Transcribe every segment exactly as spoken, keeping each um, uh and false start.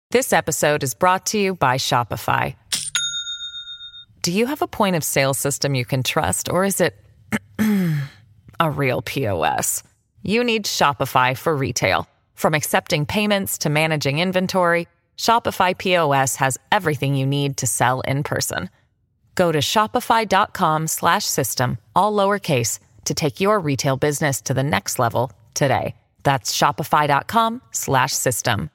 This episode is brought to you by Shopify. Do you have a point of sale system you can trust, or is it a real P O S? You need Shopify for retail. From accepting payments to managing inventory, Shopify P O S has everything you need to sell in person. Go to shopify.com slash system, all lowercase, to take your retail business to the next level today. That's shopify.com slash system.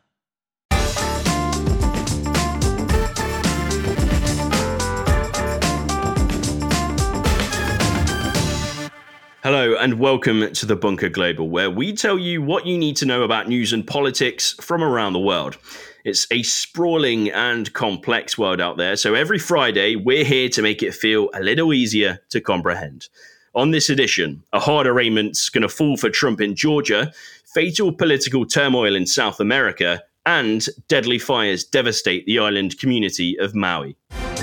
Hello and welcome to The Bunker Global, where we tell you what you need to know about news and politics from around the world. It's a sprawling and complex world out there, so every Friday we're here to make it feel a little easier to comprehend. On this edition, a hard arraignment's going to fall for Trump in Georgia, fatal political turmoil in South America, and deadly fires devastate the island community of Maui.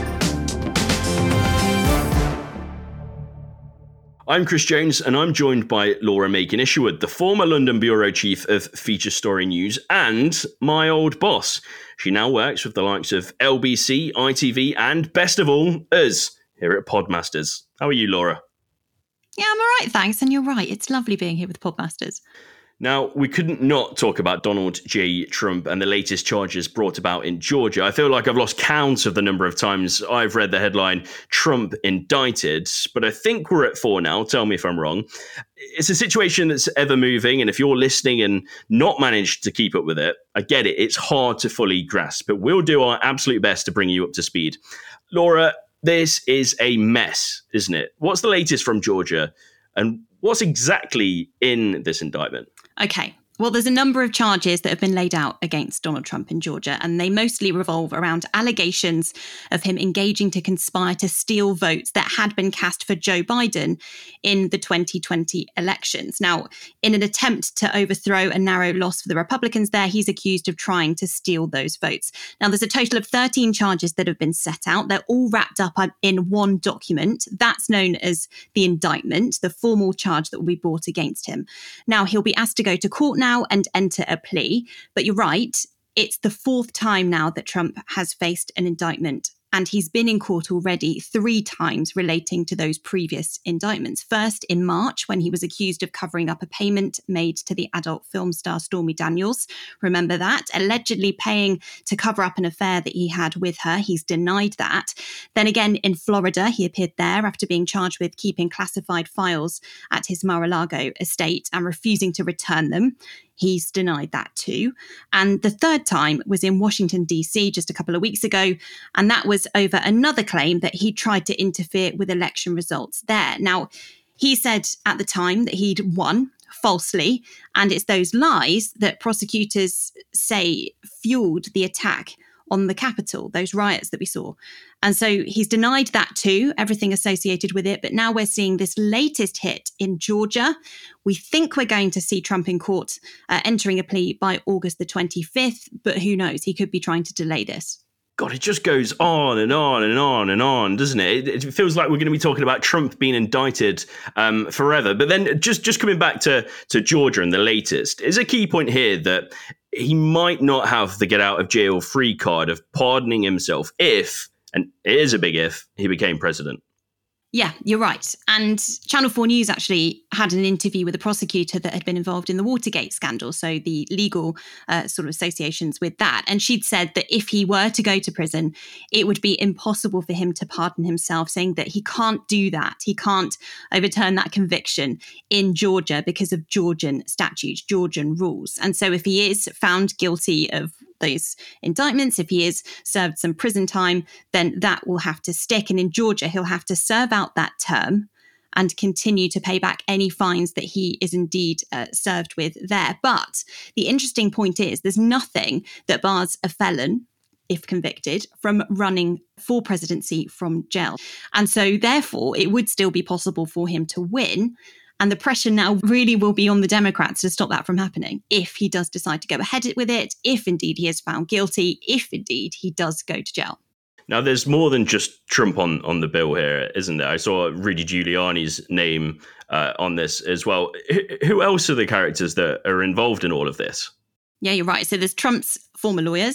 I'm Chris Jones, and I'm joined by Laura Macon Isherwood, the former London bureau chief of Feature Story News and my old boss. She now works with the likes of L B C, I T V, and best of all, us here at Podmasters. How are you, Laura? Yeah, I'm all right, thanks. And you're right, it's lovely being here with Podmasters. Now, we couldn't not talk about Donald J. Trump and the latest charges brought about in Georgia. I feel like I've lost count of the number of times I've read the headline, Trump indicted, but I think we're at four now. Tell me if I'm wrong. It's a situation that's ever moving, and if you're listening and not managed to keep up with it, I get it. It's hard to fully grasp, but we'll do our absolute best to bring you up to speed. Laura, this is a mess, isn't it? What's the latest from Georgia, and what's exactly in this indictment? Okay. Well, there's a number of charges that have been laid out against Donald Trump in Georgia, and they mostly revolve around allegations of him engaging to conspire to steal votes that had been cast for Joe Biden in the twenty twenty elections. Now, in an attempt to overthrow a narrow loss for the Republicans there, he's accused of trying to steal those votes. Now, there's a total of thirteen charges that have been set out. They're all wrapped up in one document. That's known as the indictment, the formal charge that will be brought against him. Now, he'll be asked to go to court now and enter a plea. But you're right, it's the fourth time now that Trump has faced an indictment. And he's been in court already three times relating to those previous indictments. First, in March, when he was accused of covering up a payment made to the adult film star Stormy Daniels. Remember that? Allegedly paying to cover up an affair that he had with her. He's denied that. Then again, in Florida, he appeared there after being charged with keeping classified files at his Mar-a-Lago estate and refusing to return them. He's denied that too. And the third time was in Washington, D C just a couple of weeks ago. And that was over another claim that he tried to interfere with election results there. Now, he said at the time that he'd won falsely. And it's those lies that prosecutors say fueled the attack on the Capitol, those riots that we saw. And so he's denied that too, everything associated with it. But now we're seeing this latest hit in Georgia. We think we're going to see Trump in court uh, entering a plea by August the twenty-fifth. But who knows? He could be trying to delay this. God, it just goes on and on and on and on, doesn't it? It, it feels like we're going to be talking about Trump being indicted um, forever. But then just, just coming back to, to Georgia and the latest, is a key point here that he might not have the get out of jail free card of pardoning himself if, and it is a big if, he became president. Yeah, you're right. And Channel four News actually had an interview with a prosecutor that had been involved in the Watergate scandal, so the legal uh, sort of associations with that. And she'd said that if he were to go to prison, it would be impossible for him to pardon himself, saying that he can't do that. He can't overturn that conviction in Georgia because of Georgian statutes, Georgian rules. And so if he is found guilty of those indictments, if he is served some prison time, then that will have to stick. And in Georgia, he'll have to serve out that term and continue to pay back any fines that he is indeed uh, served with there. But the interesting point is there's nothing that bars a felon, if convicted, from running for presidency from jail. And so therefore, it would still be possible for him to win. And the pressure now really will be on the Democrats to stop that from happening if he does decide to go ahead with it, if indeed he is found guilty, if indeed he does go to jail. Now, there's more than just Trump on, on the bill here, isn't there? I saw Rudy Giuliani's name uh, on this as well. H- who else are the characters that are involved in all of this? Yeah, you're right. So there's Trump's former lawyers,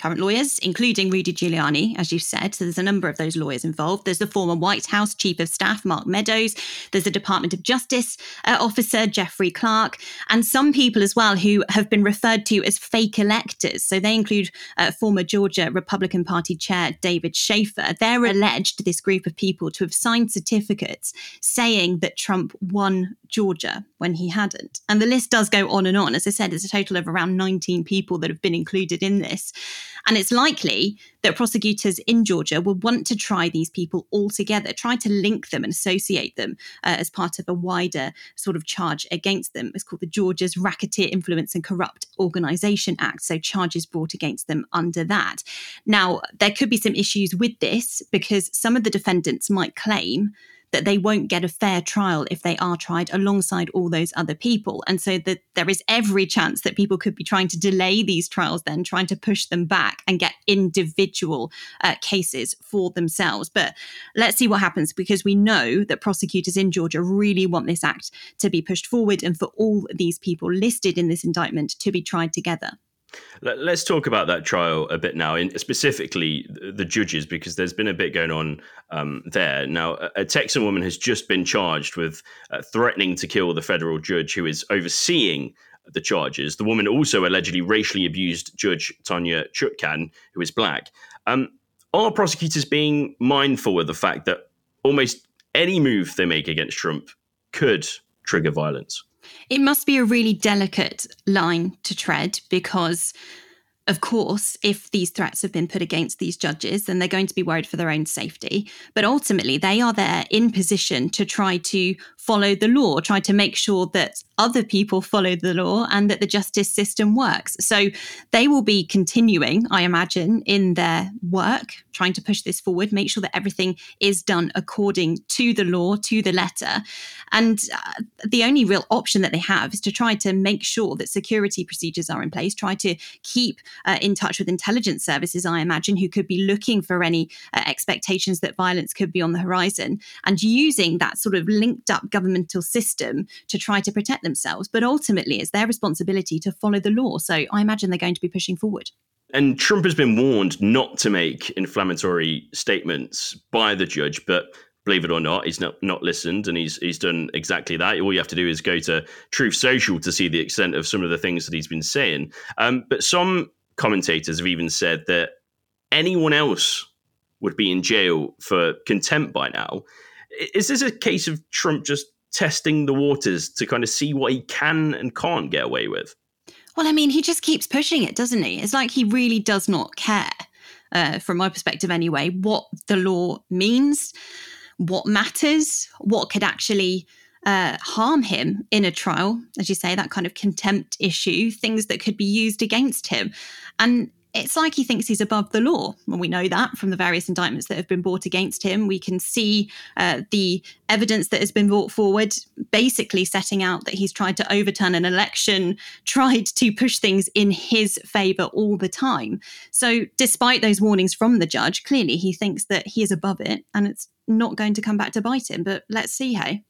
current lawyers, including Rudy Giuliani, as you said. So there's a number of those lawyers involved. There's the former White House Chief of Staff, Mark Meadows. There's the Department of Justice uh, officer, Jeffrey Clark, and some people as well who have been referred to as fake electors. So they include uh, former Georgia Republican Party Chair David Schaefer. They're alleged, this group of people, to have signed certificates saying that Trump won Georgia when he hadn't. And the list does go on and on. As I said, it's a total of around nineteen people that have been included in this. And it's likely that prosecutors in Georgia will want to try these people all together, try to link them and associate them uh, as part of a wider sort of charge against them. It's called the Georgia's Racketeer Influence and Corrupt Organization Act. So charges brought against them under that. Now, there could be some issues with this because some of the defendants might claim that they won't get a fair trial if they are tried alongside all those other people. And so that there is every chance that people could be trying to delay these trials then, trying to push them back and get individual uh, cases for themselves. But let's see what happens, because we know that prosecutors in Georgia really want this act to be pushed forward and for all these people listed in this indictment to be tried together. Let's talk about that trial a bit now, and specifically the judges, because there's been a bit going on um, there. Now, a Texan woman has just been charged with uh, threatening to kill the federal judge who is overseeing the charges. The woman also allegedly racially abused Judge Tanya Chutkan, who is black. Um, are prosecutors being mindful of the fact that almost any move they make against Trump could trigger violence? It must be a really delicate line to tread because, of course, if these threats have been put against these judges, then they're going to be worried for their own safety. But ultimately, they are there in position to try to follow the law, try to make sure that other people follow the law and that the justice system works. So they will be continuing, I imagine, in their work, trying to push this forward, make sure that everything is done according to the law, to the letter. And uh, the only real option that they have is to try to make sure that security procedures are in place, try to keep uh, in touch with intelligence services, I imagine, who could be looking for any uh, expectations that violence could be on the horizon, and using that sort of linked up governmental system to try to protect themselves. But ultimately, it's their responsibility to follow the law. So I imagine they're going to be pushing forward. And Trump has been warned not to make inflammatory statements by the judge, but believe it or not, he's not, not listened, and he's he's done exactly that. All you have to do is go to Truth Social to see the extent of some of the things that he's been saying. Um, but some commentators have even said that anyone else would be in jail for contempt by now. Is this a case of Trump just testing the waters to kind of see what he can and can't get away with? Well, I mean, he just keeps pushing it, doesn't he? It's like he really does not care, uh, from my perspective anyway, what the law means, what matters, what could actually uh, harm him in a trial. As you say, that kind of contempt issue, things that could be used against him. And it's like he thinks he's above the law. And we know that from the various indictments that have been brought against him. We can see uh, the evidence that has been brought forward, basically setting out that he's tried to overturn an election, tried to push things in his favour all the time. So despite those warnings from the judge, clearly he thinks that he is above it and it's not going to come back to bite him. But let's see, hey?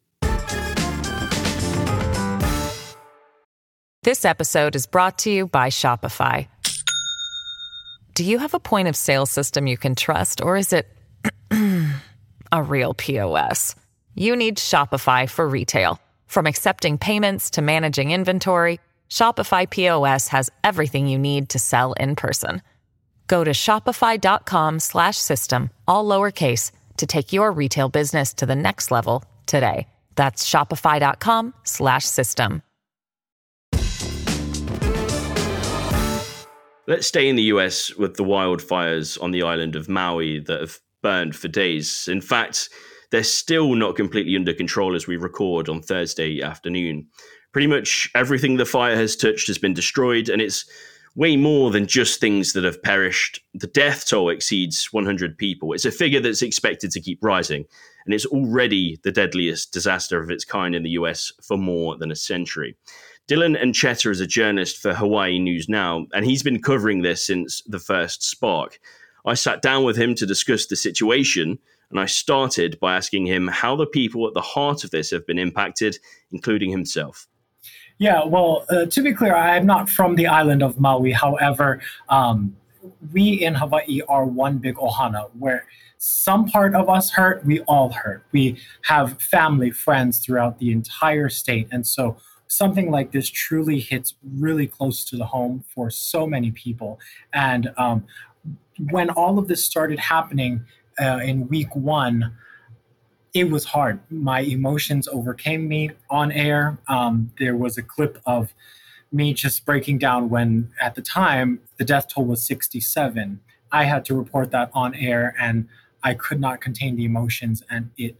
This episode is brought to you by Shopify. Do you have a point of sale system you can trust, or is it a real P O S? You need Shopify for retail. From accepting payments to managing inventory, Shopify P O S has everything you need to sell in person. Go to shopify.com slash system, all lowercase, to take your retail business to the next level today. That's shopify.com slash system. Let's stay in the U S with the wildfires on the island of Maui that have burned for days. In fact, they're still not completely under control as we record on Thursday afternoon. Pretty much everything the fire has touched has been destroyed, and it's way more than just things that have perished. The death toll exceeds one hundred people. It's a figure that's expected to keep rising, and it's already the deadliest disaster of its kind in the U S for more than a century. Dylan Ancheta is a journalist for Hawaii News Now, and he's been covering this since the first spark. I sat down with him to discuss the situation, and I started by asking him how the people at the heart of this have been impacted, including himself. Yeah, well, uh, to be clear, I am not from the island of Maui. However, um, we in Hawaii are one big ohana where some part of us hurt, we all hurt. We have family, friends throughout the entire state. And so something like this truly hits really close to the home for so many people. And um, when all of this started happening uh, in week one, it was hard. My emotions overcame me on air. Um, there was a clip of me just breaking down when, at the time, the death toll was sixty-seven. I had to report that on air, and I could not contain the emotions, and it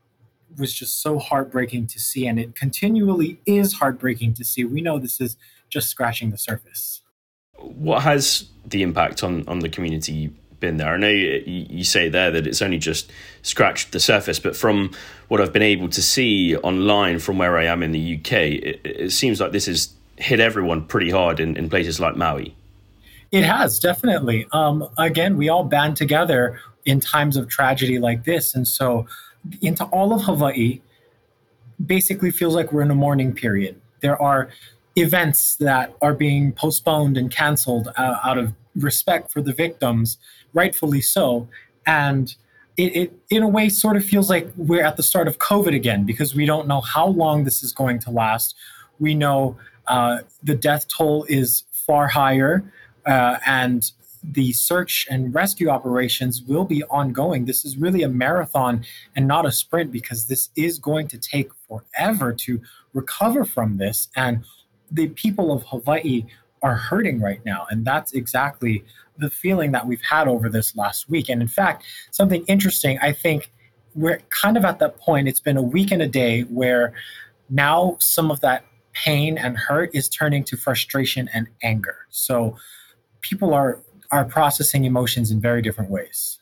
was just so heartbreaking to see, and it continually is heartbreaking to see. We know this is just scratching the surface. What has the impact on, on the community been there? I know you, you say there that it's only just scratched the surface, but from what I've been able to see online from where I am in the U K, it, it seems like this has hit everyone pretty hard in, in places like Maui. It has, definitely. Um, again, we all band together in times of tragedy like this. And so into all of Hawaii, basically feels like we're in a mourning period. There are events that are being postponed and canceled uh, out of respect for the victims, rightfully so. And it, it, in a way, sort of feels like we're at the start of COVID again, because we don't know how long this is going to last. We know uh, the death toll is far higher, uh, and the search and rescue operations will be ongoing. This is really a marathon and not a sprint, because this is going to take forever to recover from this. And the people of Hawaii are hurting right now. And that's exactly the feeling that we've had over this last week. And in fact, something interesting, I think we're kind of at that point. It's been a week and a day where now some of that pain and hurt is turning to frustration and anger. So people are are processing emotions in very different ways.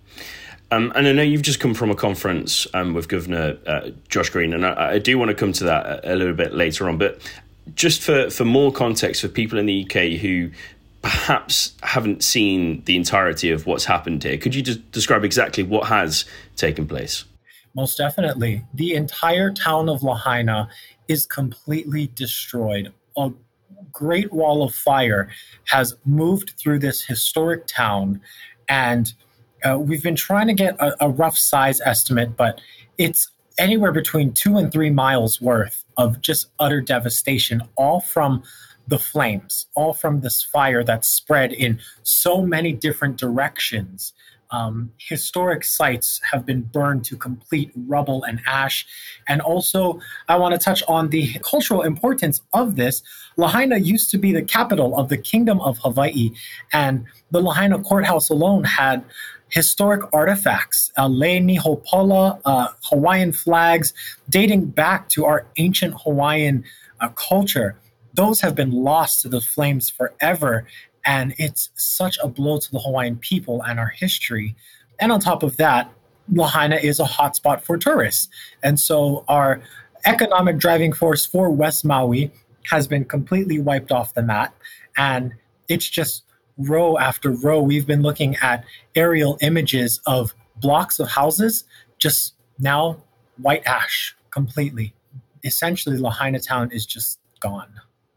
Um, and I know you've just come from a conference um, with Governor uh, Josh Green, and I, I do want to come to that a, a little bit later on. But just for, for more context for people in the U K who perhaps haven't seen the entirety of what's happened here, could you just describe exactly what has taken place? Most definitely. The entire town of Lahaina is completely destroyed. A Great Wall of Fire has moved through this historic town, and uh, we've been trying to get a, a rough size estimate, but it's anywhere between two and three miles worth of just utter devastation, all from the flames, all from this fire that spread in so many different directions. Um, historic sites have been burned to complete rubble and ash. And also, I want to touch on the cultural importance of this. Lahaina used to be the capital of the Kingdom of Hawaii, and the Lahaina courthouse alone had historic artifacts, uh, Leini Hopola, uh, Hawaiian flags, dating back to our ancient Hawaiian uh, culture. Those have been lost to the flames forever. And it's such a blow to the Hawaiian people and our history. And on top of that, Lahaina is a hotspot for tourists. And so our economic driving force for West Maui has been completely wiped off the map. And it's just row after row. We've been looking at aerial images of blocks of houses, just now white ash completely. Essentially, Lahaina town is just gone.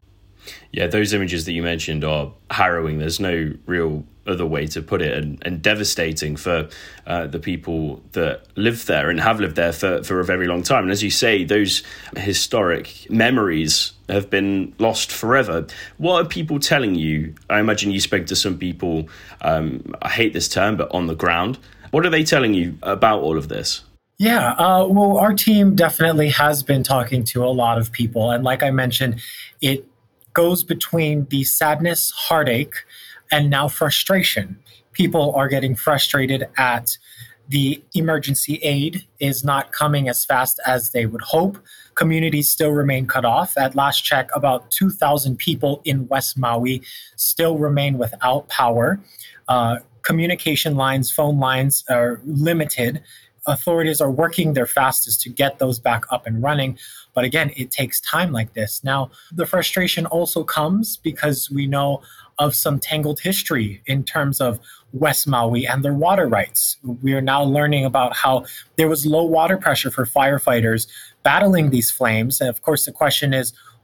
Yeah, those images that you mentioned are harrowing. There's no real other way to put it, and, and devastating for uh, the people that live there and have lived there for, for a very long time. And as you say, those historic memories have been lost forever. What are people telling you? I imagine you spoke to some people, um, I hate this term, but on the ground. What are they telling you about all of this? Yeah, uh, well, our team definitely has been talking to a lot of people. And like I mentioned, it goes between the sadness, heartache, and now frustration. People are getting frustrated at the emergency aid is not coming as fast as they would hope. Communities still remain cut off. At last check, about two thousand people in West Maui still remain without power. Uh, communication lines, phone lines are limited. Authorities are working their fastest to get those back up and running. But again, it takes time like this. Now, the frustration also comes because we know of some tangled history in terms of West Maui and their water rights. We are now learning about how there was low water pressure for firefighters battling these flames. And of course, the question is,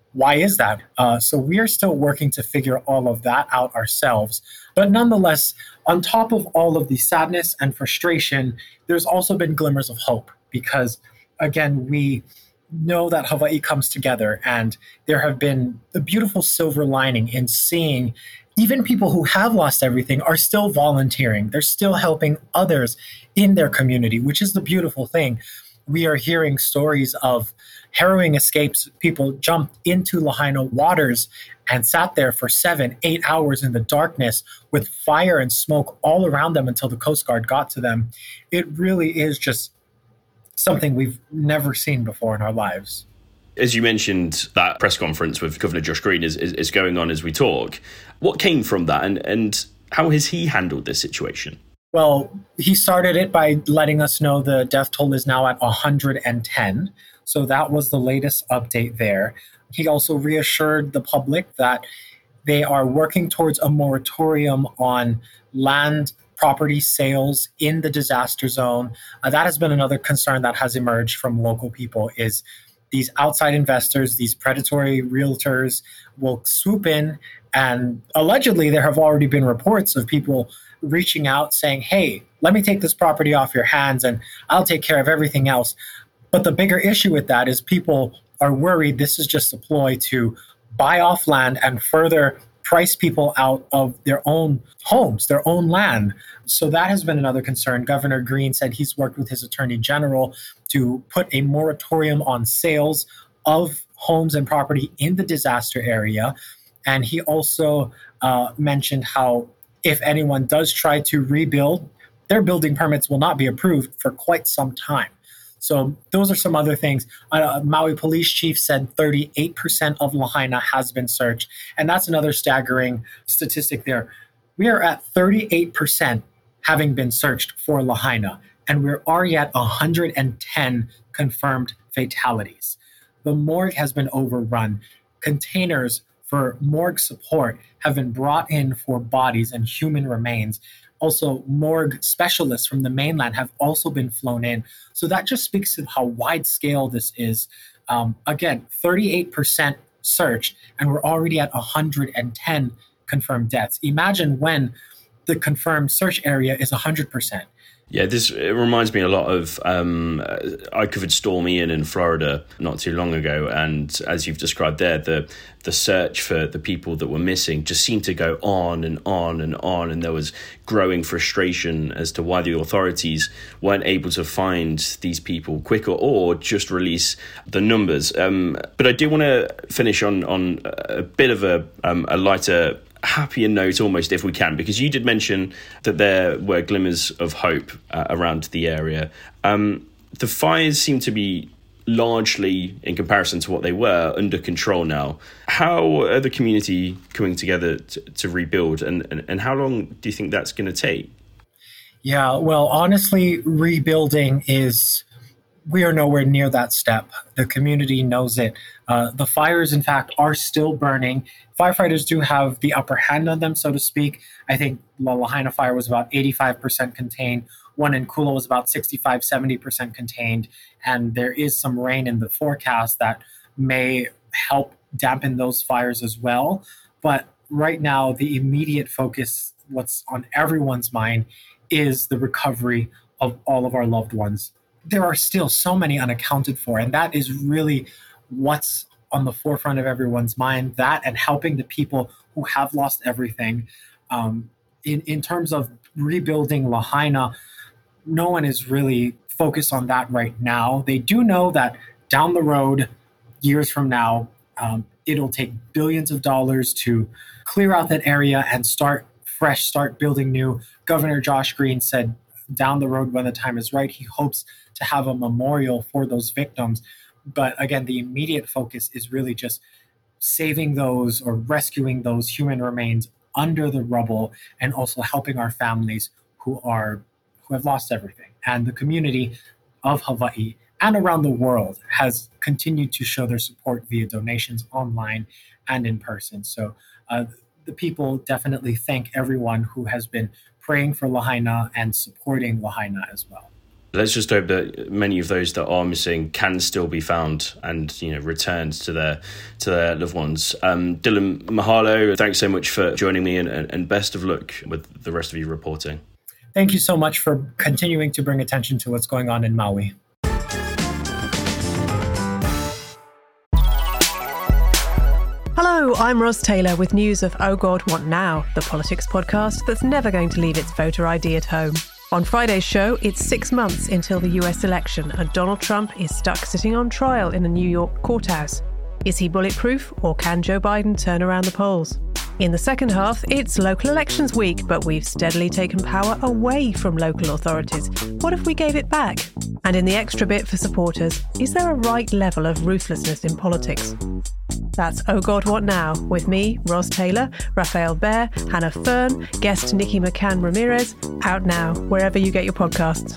Why is that? Uh, so we are still working to figure all of that out ourselves. But nonetheless, on top of all of the sadness and frustration, there's also been glimmers of hope because, again, we know that Hawaii comes together, and there have been a beautiful silver lining in seeing even people who have lost everything are still volunteering. They're still helping others in their community, which is the beautiful thing. We are hearing stories of harrowing escapes. People jumped into Lahaina waters and sat there for seven, eight hours in the darkness with fire and smoke all around them until the Coast Guard got to them. It really is just something we've never seen before in our lives. As you mentioned, that press conference with Governor Josh Green is, is, is going on as we talk. What came from that, and, and how has he handled this situation? Well, he started it by letting us know the death toll is now at one hundred ten. So that was the latest update there. He also reassured the public that they are working towards a moratorium on land property sales in the disaster zone. Uh, that has been another concern that has emerged from local people is these outside investors, these predatory realtors will swoop in, and allegedly there have already been reports of people reaching out saying, hey, let me take this property off your hands and I'll take care of everything else. But the bigger issue with that is people are worried this is just a ploy to buy off land and further price people out of their own homes, their own land. So that has been another concern. Governor Green said he's worked with his attorney general to put a moratorium on sales of homes and property in the disaster area. And he also uh, mentioned how if anyone does try to rebuild, their building permits will not be approved for quite some time. So those are some other things. Uh, Maui Police Chief said thirty-eight percent of Lahaina has been searched. And that's another staggering statistic there. We are at thirty-eight percent having been searched for Lahaina, and we're already at one hundred ten confirmed fatalities. The morgue has been overrun. Containers for morgue support have been brought in for bodies and human remains. Also, morgue specialists from the mainland have also been flown in. So that just speaks to how wide scale this is. Um, again, thirty-eight percent searched, and we're already at one hundred ten confirmed deaths. Imagine when the confirmed search area is one hundred percent. Yeah, this it reminds me a lot of um, I covered Storm Ian in Florida not too long ago, and as you've described there, the the search for the people that were missing just seemed to go on and on and on, and there was growing frustration as to why the authorities weren't able to find these people quicker or just release the numbers. Um, but I do want to finish on on a bit of a um, a lighter, happier note almost, if we can, because you did mention that there were glimmers of hope uh, around the area. Um, the fires seem to be largely, in comparison to what they were, under control now. How are the community coming together to, to rebuild, and, and, and how long do you think that's going to take? Yeah, well, honestly, rebuilding is, we are nowhere near that step. The community knows it. Uh, the fires, in fact, are still burning. Firefighters do have the upper hand on them, so to speak. I think the Lahaina fire was about eighty-five percent contained. One in Kula was about sixty-five, seventy percent contained. And there is some rain in the forecast that may help dampen those fires as well. But right now, the immediate focus, what's on everyone's mind, is the recovery of all of our loved ones. There are still so many unaccounted for, and that is really what's on the forefront of everyone's mind, that and helping the people who have lost everything. Um, in, in terms of rebuilding Lahaina, no one is really focused on that right now. They do know that down the road, years from now, um, it'll take billions of dollars to clear out that area and start fresh, start building new. Governor Josh Green said down the road, when the time is right, he hopes to have a memorial for those victims. But again, the immediate focus is really just saving those or rescuing those human remains under the rubble, and also helping our families who are who have lost everything. And the community of Hawaii and around the world has continued to show their support via donations online and in person. So uh, the people definitely thank everyone who has been praying for Lahaina and supporting Lahaina as well. Let's just hope that many of those that are missing can still be found and, you know, returned to their to their loved ones. Um, Dylan, mahalo. Thanks so much for joining me, and, and best of luck with the rest of your reporting. Thank you so much for continuing to bring attention to what's going on in Maui. Hello, I'm Ros Taylor with news of Oh God, What Now, the politics podcast that's never going to leave its voter I D at home. On Friday's show, it's six months until the U S election and Donald Trump is stuck sitting on trial in a New York courthouse. Is he bulletproof, or can Joe Biden turn around the polls? In the second half, it's local elections week, but we've steadily taken power away from local authorities. What if we gave it back? And in the extra bit for supporters, is there a right level of ruthlessness in politics? That's Oh God, What Now? With me, Ros Taylor, Raphael Behr, Hannah Fern, guest Nikki McCann Ramirez, out now, wherever you get your podcasts.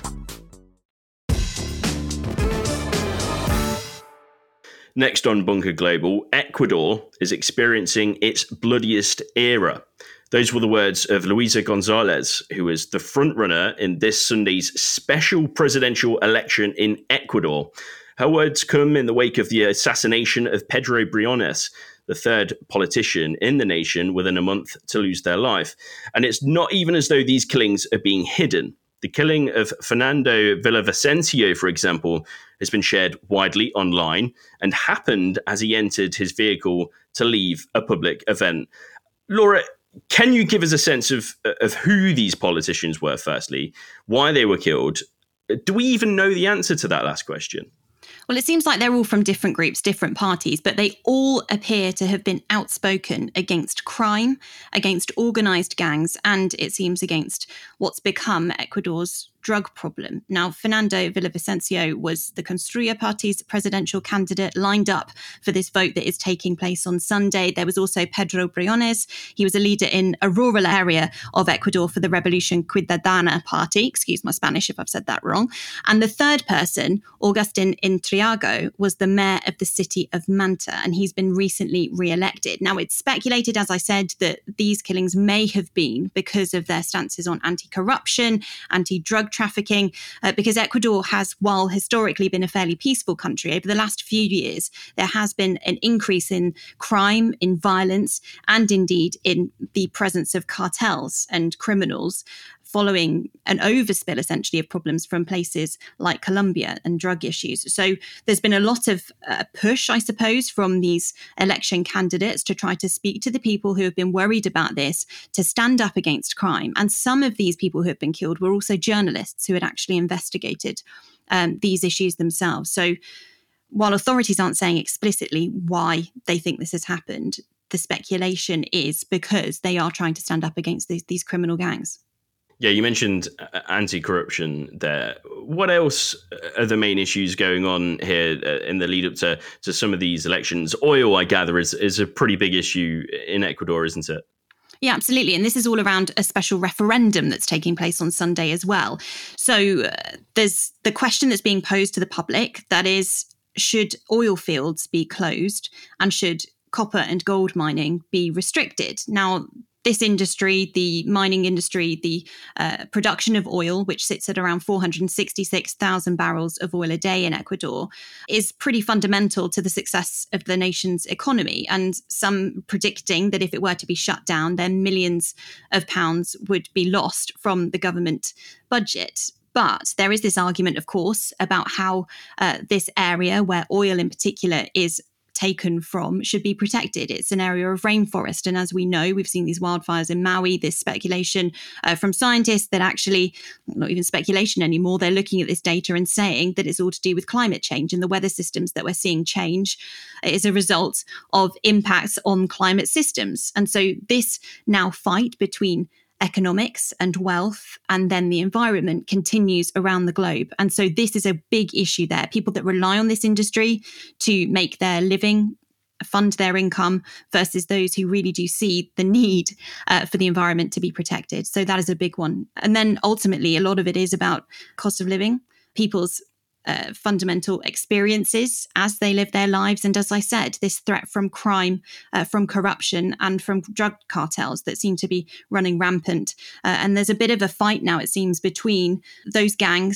Next on Bunker Global, Ecuador is experiencing its bloodiest era. Those were the words of Luisa Gonzalez, who is the frontrunner in this Sunday's special presidential election in Ecuador. Her words come in the wake of the assassination of Pedro Briones, the third politician in the nation within a month to lose their life. And it's not even as though these killings are being hidden. The killing of Fernando Villavicencio, for example, has been shared widely online and happened as he entered his vehicle to leave a public event. Laura, can you give us a sense of, of who these politicians were, firstly, why they were killed? Do we even know the answer to that last question? Well, it seems like they're all from different groups, different parties, but they all appear to have been outspoken against crime, against organised gangs, and it seems against what's become Ecuador's drug problem. Now, Fernando Villavicencio was the Construya Party's presidential candidate lined up for this vote that is taking place on Sunday. There was also Pedro Briones. He was a leader in a rural area of Ecuador for the Revolution Ciudadana Party. Excuse my Spanish if I've said that wrong. And the third person, Augustin Intriago, was the mayor of the city of Manta, and he's been recently re-elected. Now, it's speculated, as I said, that these killings may have been because of their stances on anti-corruption, anti-drug trafficking, uh, because Ecuador has, while historically been a fairly peaceful country, over the last few years, there has been an increase in crime, in violence, and indeed in the presence of cartels and criminals following an overspill, essentially, of problems from places like Colombia and drug issues. So there's been a lot of uh, push, I suppose, from these election candidates to try to speak to the people who have been worried about this, to stand up against crime. And some of these people who have been killed were also journalists who had actually investigated um, these issues themselves. So while authorities aren't saying explicitly why they think this has happened, the speculation is because they are trying to stand up against these, these criminal gangs. Yeah, you mentioned anti-corruption there. What else are the main issues going on here in the lead up to, to some of these elections? Oil, I gather, is, is a pretty big issue in Ecuador, isn't it? Yeah, absolutely. And this is all around a special referendum that's taking place on Sunday as well. So uh, there's the question that's being posed to the public, that is, should oil fields be closed and should copper and gold mining be restricted? Now, this industry, the mining industry, the uh, production of oil, which sits at around four hundred sixty-six thousand barrels of oil a day in Ecuador, is pretty fundamental to the success of the nation's economy. And some predicting that if it were to be shut down, then millions of pounds would be lost from the government budget. But there is this argument, of course, about how uh, this area, where oil in particular is taken from, should be protected. It's an area of rainforest. And as we know, we've seen these wildfires in Maui, this speculation uh, from scientists that actually, not even speculation anymore, they're looking at this data and saying that it's all to do with climate change, and the weather systems that we're seeing change is a result of impacts on climate systems. And so this now fight between economics and wealth and then the environment continues around the globe. And so this is a big issue there. People that rely on this industry to make their living, fund their income, versus those who really do see the need uh, for the environment to be protected. So that is a big one. And then ultimately, a lot of it is about cost of living, people's Uh, fundamental experiences as they live their lives. And as I said, this threat from crime, uh, from corruption and from drug cartels that seem to be running rampant. Uh, and there's a bit of a fight now, it seems, between those gangs,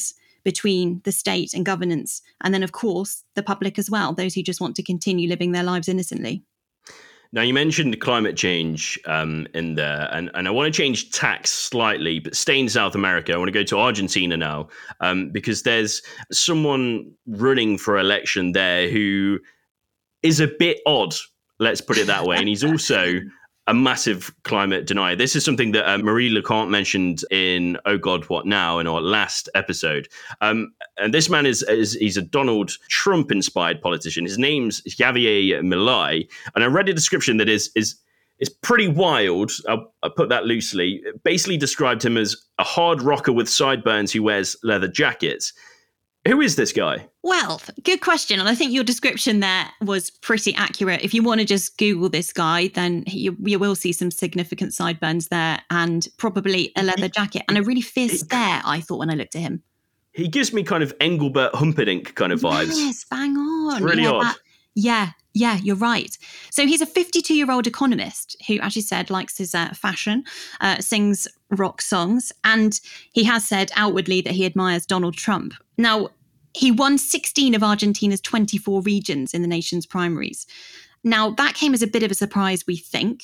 between the state and governance, and then, of course, the public as well, those who just want to continue living their lives innocently. Now, you mentioned climate change um, in there, and, and I want to change tax slightly, but stay in South America. I want to go to Argentina now, um, because there's someone running for election there who is a bit odd, let's put it that way. And he's also a massive climate denier. This is something that uh, Marie Leconte mentioned in Oh God, What Now? In our last episode. Um, and this man is, is he's a Donald Trump-inspired politician. His name's Javier Milei. And I read a description that is is is pretty wild. I'll, I'll put that loosely. It basically described him as a hard rocker with sideburns who wears leather jackets. Who is this guy? Well, good question. And I think your description there was pretty accurate. If you want to just Google this guy, then you, you will see some significant sideburns there and probably a leather jacket and a really fierce stare, I thought, when I looked at him. He gives me kind of Engelbert Humperdinck kind of vibes. Yes, bang on. It's really yeah, odd. That, yeah, yeah, you're right. So he's a fifty-two-year-old economist who, as you said, likes his uh, fashion, uh, sings rock songs, and he has said outwardly that he admires Donald Trump. Now, he won sixteen of Argentina's twenty-four regions in the nation's primaries. Now, that came as a bit of a surprise, we think,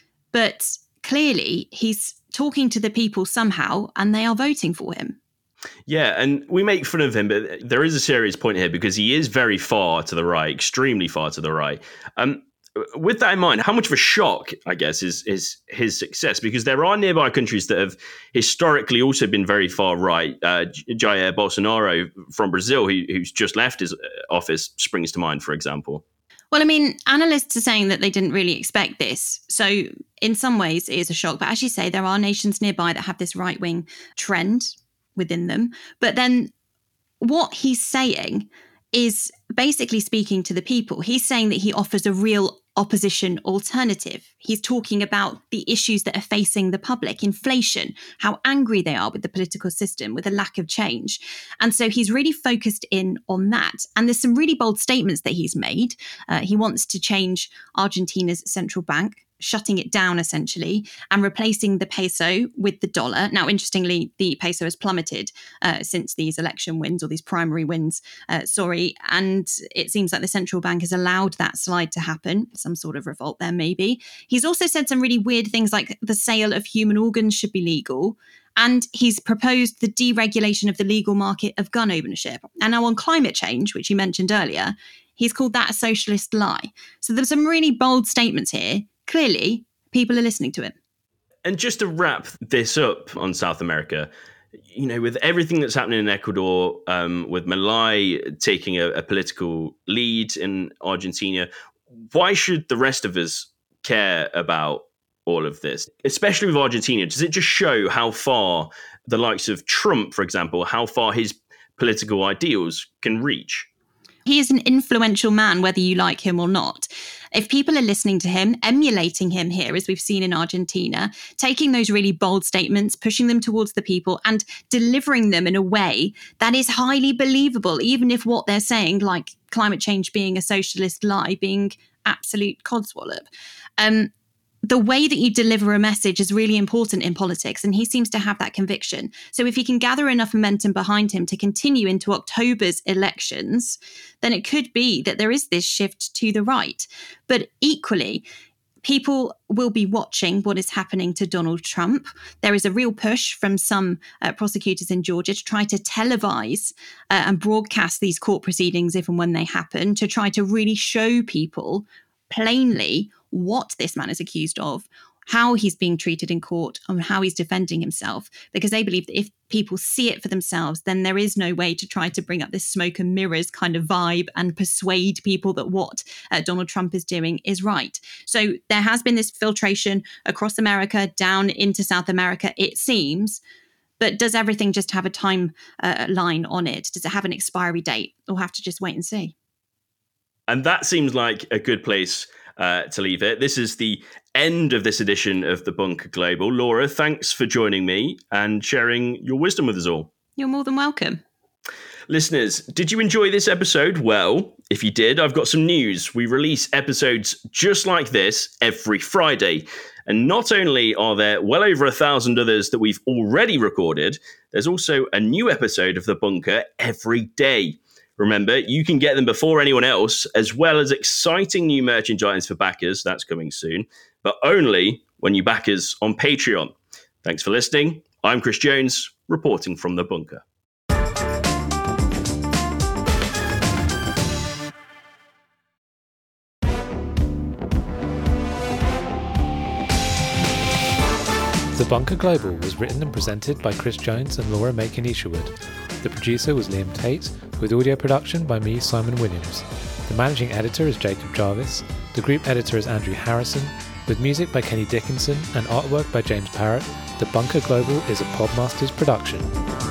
but clearly he's talking to the people somehow, and they are voting for him. Yeah, and we make fun of him, but there is a serious point here because he is very far to the right, extremely far to the right. Um, with that in mind, how much of a shock, I guess, is is his success? Because there are nearby countries that have historically also been very far right. Uh, Jair Bolsonaro from Brazil, who, who's just left his office, springs to mind, for example. Well, I mean, analysts are saying that they didn't really expect this. So in some ways, it is a shock. But as you say, there are nations nearby that have this right-wing trend within them. But then what he's saying is basically speaking to the people. He's saying that he offers a real opposition alternative. He's talking about the issues that are facing the public, inflation, how angry they are with the political system, with a lack of change. And so he's really focused in on that. And there's some really bold statements that he's made. Uh, he wants to change Argentina's central bank, shutting it down essentially, and replacing the peso with the dollar. Now, interestingly, the peso has plummeted uh, since these election wins or these primary wins, uh, sorry. And it seems like the central bank has allowed that slide to happen. Some sort of revolt there, maybe. He's also said some really weird things like the sale of human organs should be legal. And he's proposed the deregulation of the legal market of gun ownership. And now on climate change, which you mentioned earlier, he's called that a socialist lie. So there's some really bold statements here. Clearly, people are listening to him. And just to wrap this up on South America, you know, with everything that's happening in Ecuador, um, with Milei taking a, a political lead in Argentina, why should the rest of us care about all of this, especially with Argentina? Does it just show how far the likes of Trump, for example, how far his political ideals can reach? He is an influential man, whether you like him or not. If people are listening to him, emulating him here, as we've seen in Argentina, taking those really bold statements, pushing them towards the people and delivering them in a way that is highly believable, even if what they're saying, like climate change being a socialist lie, being absolute codswallop. Um, the way that you deliver a message is really important in politics, and he seems to have that conviction. So if he can gather enough momentum behind him to continue into October's elections, then it could be that there is this shift to the right. But equally, people will be watching what is happening to Donald Trump. There is a real push from some uh, prosecutors in Georgia to try to televise uh, and broadcast these court proceedings if and when they happen, to try to really show people plainly what this man is accused of, how he's being treated in court, and how he's defending himself, because they believe that if people see it for themselves, then there is no way to try to bring up this smoke and mirrors kind of vibe and persuade people that what uh, Donald Trump is doing is right. So there has been this filtration across America, down into South America, it seems. But does everything just have a time uh, line on it? Does it have an expiry date? We'll have to just wait and see. And that seems like a good place uh, to leave it. This is the end of this edition of The Bunker Global. Laura, thanks for joining me and sharing your wisdom with us all. You're more than welcome. Listeners, did you enjoy this episode? Well, if you did, I've got some news. We release episodes just like this every Friday. And not only are there well over a thousand others that we've already recorded, there's also a new episode of The Bunker every day. Remember, you can get them before anyone else, as well as exciting new merchandise for backers. That's coming soon, but only when you back us on Patreon. Thanks for listening. I'm Chris Jones, reporting from The Bunker. The Bunker Global was written and presented by Chris Jones and Laura Macon Isherwood. The producer was Liam Tate, with audio production by me, Simon Williams. The managing editor is Jacob Jarvis. The group editor is Andrew Harrison, with music by Kenny Dickinson and artwork by James Parrott. The Bunker Global is a Podmasters production.